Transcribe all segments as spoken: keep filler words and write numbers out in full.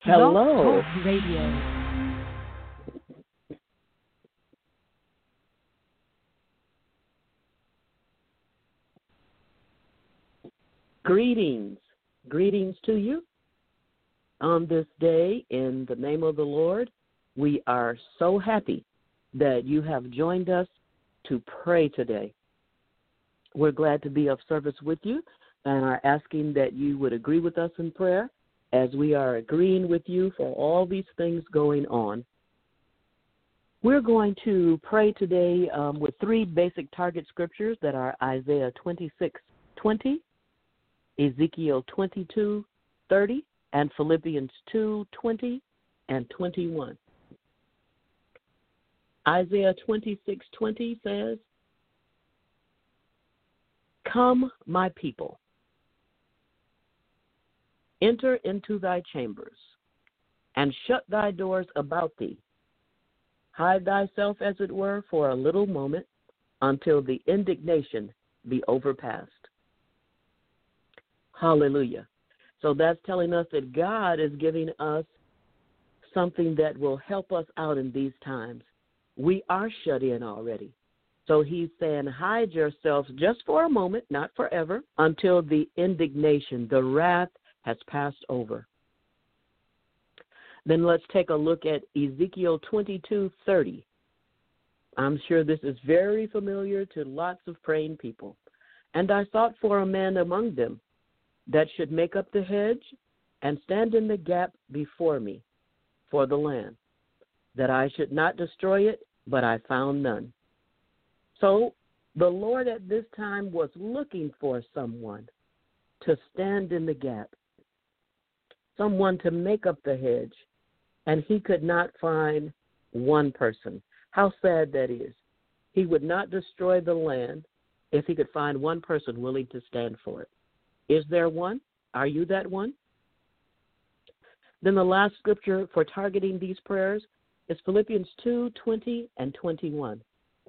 Blog Hello. Talk Radio. Greetings. Greetings to you on this day in the name of the Lord. We are so happy that you have joined us to pray today. We're glad to be of service with you and are asking that you would agree with us in prayer as we are agreeing with you for all these things going on. We're going to pray today um, with three basic target scriptures that are Isaiah twenty-six twenty, Ezekiel twenty-two thirty, and Philippians two twenty and twenty-one. Isaiah twenty-six twenty says, "Come, my people, enter into thy chambers, and shut thy doors about thee. Hide thyself, as it were, for a little moment, until the indignation be overpast." Hallelujah. So that's telling us that God is giving us something that will help us out in these times. We are shut in already. So he's saying, hide yourselves just for a moment, not forever, until the indignation, the wrath has passed over. Then let's take a look at Ezekiel twenty-two thirty. I'm sure this is very familiar to lots of praying people. "And I sought for a man among them that should make up the hedge and stand in the gap before me for the land, that I should not destroy it, but I found none." So the Lord at this time was looking for someone to stand in the gap, someone to make up the hedge, and he could not find one person. How sad that is. He would not destroy the land if he could find one person willing to stand for it. Is there one? Are you that one? Then the last scripture for targeting these prayers is Philippians two twenty and twenty-one.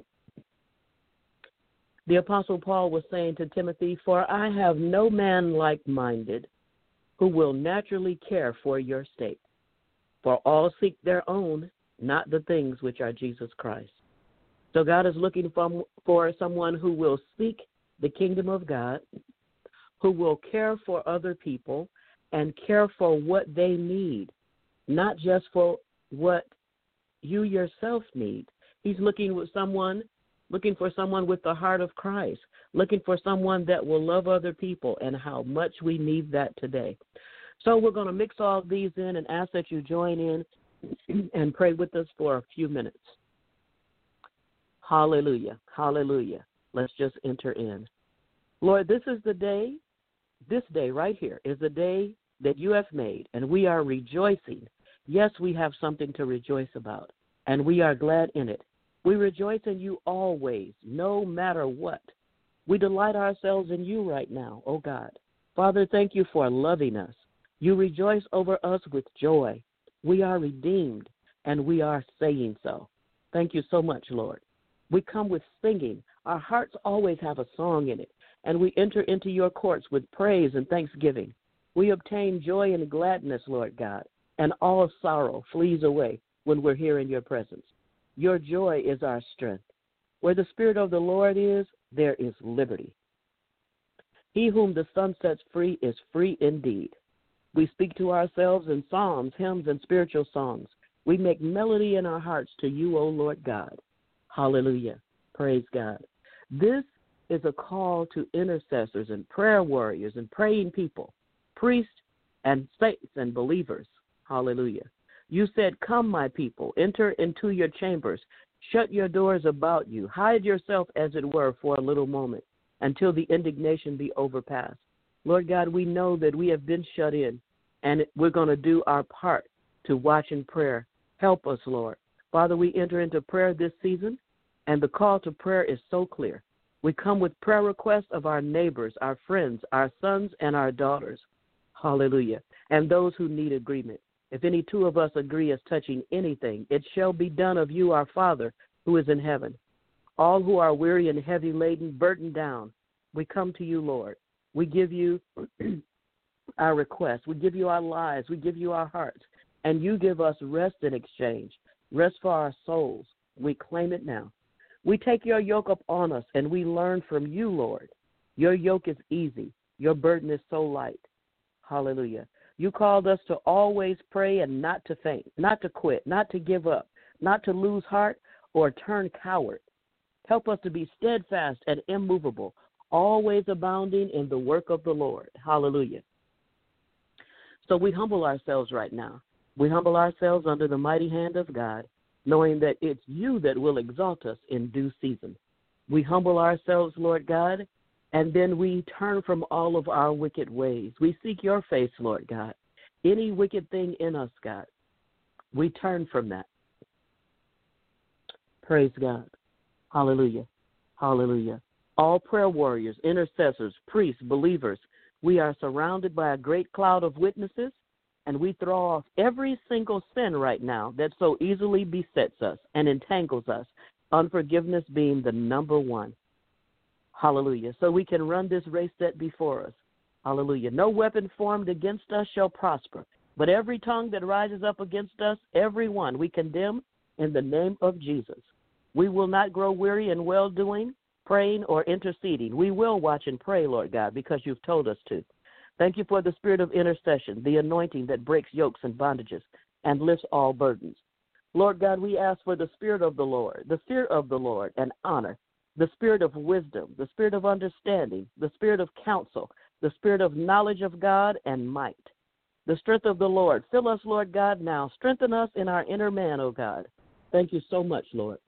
The Apostle Paul was saying to Timothy, "For I have no man like-minded who will naturally care for your state. For all seek their own, not the things which are Jesus Christ." So God is looking for, for someone who will seek the kingdom of God, who will care for other people and care for what they need, not just for what you yourself need. He's looking with someone, looking for someone with the heart of Christ, looking for someone that will love other people, and how much we need that today. So we're going to mix all these in and ask that you join in and pray with us for a few minutes. Hallelujah. Hallelujah. Let's just enter in. Lord, this is the day. This day right here is the day that you have made, and we are rejoicing. Yes, we have something to rejoice about, and we are glad in it. We rejoice in you always, no matter what. We delight ourselves in you right now, oh God. Father, thank you for loving us. You rejoice over us with joy. We are redeemed, and we are saying so. Thank you so much, Lord. We come with singing. Our hearts always have a song in it. And we enter into your courts with praise and thanksgiving. We obtain joy and gladness, Lord God, and all sorrow flees away when we're here in your presence. Your joy is our strength. Where the Spirit of the Lord is, there is liberty. He whom the Son sets free is free indeed. We speak to ourselves in psalms, hymns, and spiritual songs. We make melody in our hearts to you, O Lord God. Hallelujah. Praise God. This is a call to intercessors and prayer warriors and praying people, priests and saints and believers. Hallelujah. You said, "Come, my people, enter into your chambers, shut your doors about you, hide yourself, as it were, for a little moment, until the indignation be overpassed." Lord God, we know that we have been shut in, and we're going to do our part to watch in prayer. Help us, Lord. Father, we enter into prayer this season, and the call to prayer is so clear. We come with prayer requests of our neighbors, our friends, our sons, and our daughters. Hallelujah. And those who need agreement. If any two of us agree as touching anything, it shall be done of you, our Father, who is in heaven. All who are weary and heavy laden, burdened down, we come to you, Lord. We give you our requests. We give you our lives. We give you our hearts. and you give us rest in exchange, rest for our souls. We claim it now. We take your yoke up on us, and we learn from you, Lord. Your yoke is easy. Your burden is so light. Hallelujah. You called us to always pray and not to faint, not to quit, not to give up, not to lose heart or turn coward. Help us to be steadfast and immovable, always abounding in the work of the Lord. Hallelujah. So we humble ourselves right now. We humble ourselves under the mighty hand of God, knowing that it's you that will exalt us in due season. We humble ourselves, Lord God, and then we turn from all of our wicked ways. We seek your face, Lord God. Any wicked thing in us, God, we turn from that. Praise God. Hallelujah. Hallelujah. All prayer warriors, intercessors, priests, believers, we are surrounded by a great cloud of witnesses, and we throw off every single sin right now that so easily besets us and entangles us, unforgiveness being the number one. Hallelujah. So we can run this race set before us. Hallelujah. No weapon formed against us shall prosper, but every tongue that rises up against us, every one we condemn in the name of Jesus. We will not grow weary in well-doing, praying, or interceding. We will watch and pray, Lord God, because you've told us to. Thank you for the spirit of intercession, the anointing that breaks yokes and bondages and lifts all burdens. Lord God, we ask for the spirit of the Lord, the fear of the Lord and honor, the spirit of wisdom, the spirit of understanding, the spirit of counsel, the spirit of knowledge of God and might. The strength of the Lord. Fill us, Lord God, now. Strengthen us in our inner man, O God. Thank you so much, Lord.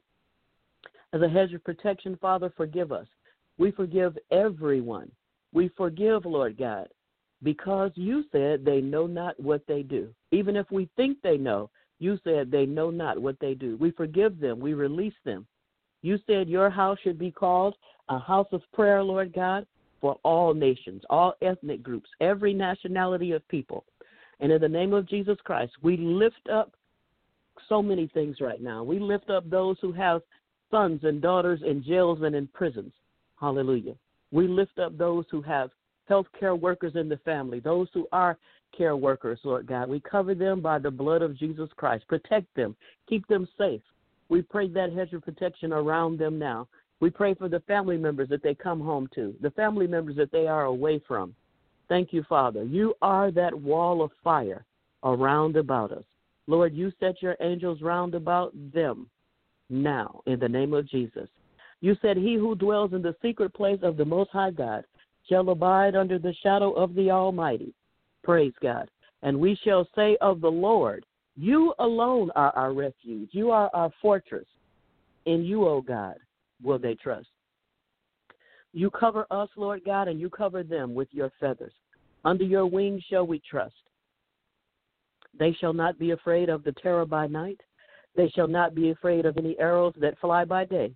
As a hedge of protection, Father, forgive us. We forgive everyone. We forgive, Lord God, because you said they know not what they do. Even if we think they know, you said they know not what they do. We forgive them. We release them. You said your house should be called a house of prayer, Lord God, for all nations, all ethnic groups, every nationality of people. And in the name of Jesus Christ, we lift up so many things right now. We lift up those who have sons and daughters in jails and in prisons. Hallelujah. We lift up those who have health care workers in the family, those who are care workers, Lord God. We cover them by the blood of Jesus Christ. Protect them. Keep them safe. We pray that hedge of protection around them now. We pray for the family members that they come home to, the family members that they are away from. Thank you, Father. You are that wall of fire around about us. Lord, you set your angels round about them now in the name of Jesus. You said, he who dwells in the secret place of the Most High God shall abide under the shadow of the Almighty. Praise God. And we shall say of the Lord, you alone are our refuge. You are our fortress. In you, O God, will they trust. You cover us, Lord God, and you cover them with your feathers. Under your wings shall we trust. They shall not be afraid of the terror by night. They shall not be afraid of any arrows that fly by day.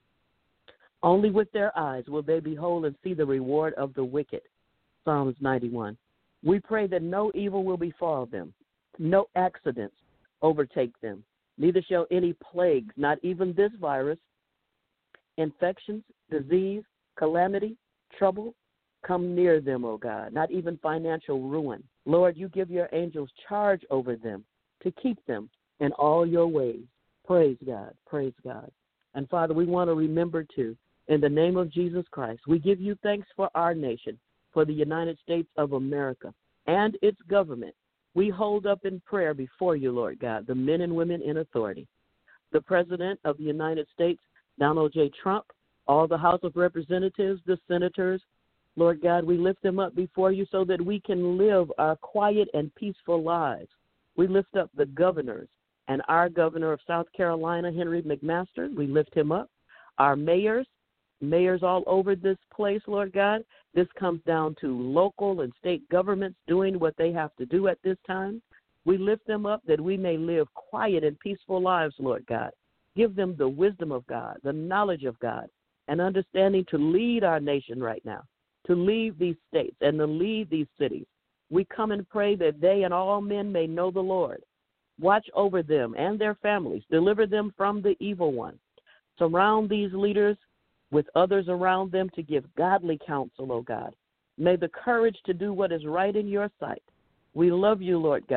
Only with their eyes will they behold and see the reward of the wicked. Psalms ninety-one. We pray that no evil will befall them, no accidents overtake them, neither shall any plagues, not even this virus, infections, disease, calamity, trouble, come near them, O God, not even financial ruin. Lord, you give your angels charge over them to keep them in all your ways. Praise God, praise God. And Father, we want to remember too, in the name of Jesus Christ, we give you thanks for our nation, for the United States of America and its government. We hold up in prayer before you, Lord God, the men and women in authority, the President of the United States, Donald J. Trump, all the House of Representatives, the senators. Lord God, we lift them up before you so that we can live our quiet and peaceful lives. We lift up the governors and our governor of South Carolina, Henry McMaster. We lift him up. Our mayors, mayors all over this place, Lord God. This comes down to local and state governments doing what they have to do at this time. We lift them up that we may live quiet and peaceful lives, Lord God. Give them the wisdom of God, the knowledge of God, and understanding to lead our nation right now, to lead these states and to lead these cities. We come and pray that they and all men may know the Lord. Watch over them and their families. Deliver them from the evil one. Surround these leaders with others around them to give godly counsel, O God. May the courage to do what is right in your sight. We love you, Lord God,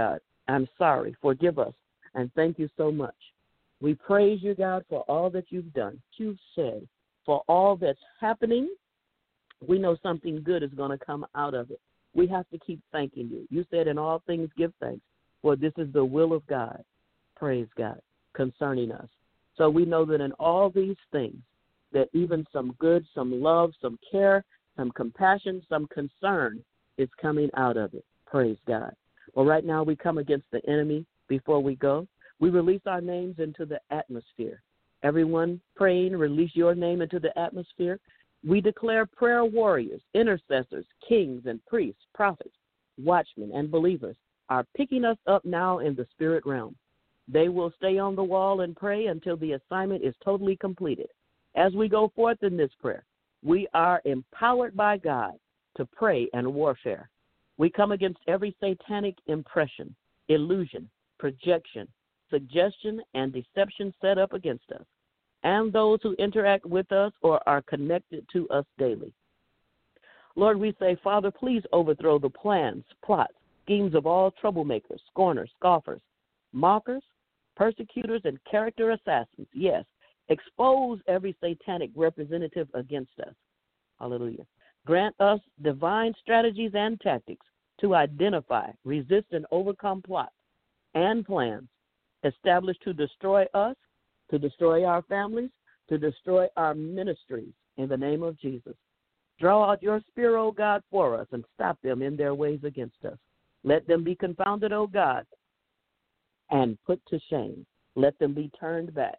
I'm sorry. Forgive us. And thank you so much. We praise you, God, for all that you've done, you've said, for all that's happening. We know something good is going to come out of it. We have to keep thanking you. You said in all things give thanks, for this is the will of God, praise God, concerning us. So we know that in all these things, that even some good, some love, some care, some compassion, some concern is coming out of it, praise God. Well, right now we come against the enemy before we go. We release our names into the atmosphere. Everyone praying, release your name into the atmosphere. We declare prayer warriors, intercessors, kings and priests, prophets, watchmen, and believers are picking us up now in the spirit realm. They will stay on the wall and pray until the assignment is totally completed. As we go forth in this prayer, we are empowered by God to pray and warfare. We come against every satanic impression, illusion, projection, suggestion, and deception set up against us, and those who interact with us or are connected to us daily. Lord, we say, Father, please overthrow the plans, plots, schemes of all troublemakers, scorners, scoffers, mockers, persecutors, and character assassins. Yes, expose every satanic representative against us. Hallelujah. Grant us divine strategies and tactics to identify, resist, and overcome plots and plans established to destroy us, to destroy our families, to destroy our ministries in the name of Jesus. Draw out your spear, O God, for us and stop them in their ways against us. Let them be confounded, O God, and put to shame. Let them be turned back.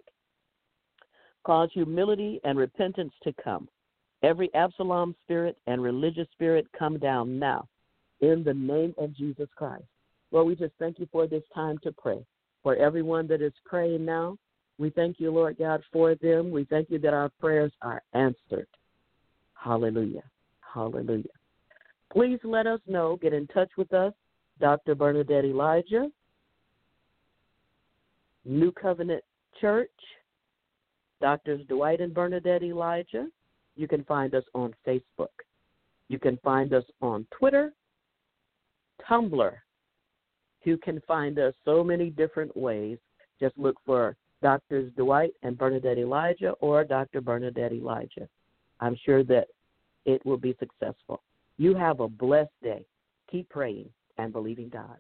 Cause humility and repentance to come. Every Absalom spirit and religious spirit come down now in the name of Jesus Christ. Lord, we just thank you for this time to pray. For everyone that is praying now, we thank you, Lord God, for them. We thank you that our prayers are answered. Hallelujah. Hallelujah. Please let us know. Get in touch with us. Doctor Bernadette Elijah, New Covenant Church, Doctors Dwight and Bernadette Elijah. You can find us on Facebook. You can find us on Twitter, Tumblr. You can find us so many different ways. Just look for Doctors Dwight and Bernadette Elijah or Doctor Bernadette Elijah. I'm sure that it will be successful. You have a blessed day. Keep praying and believing God.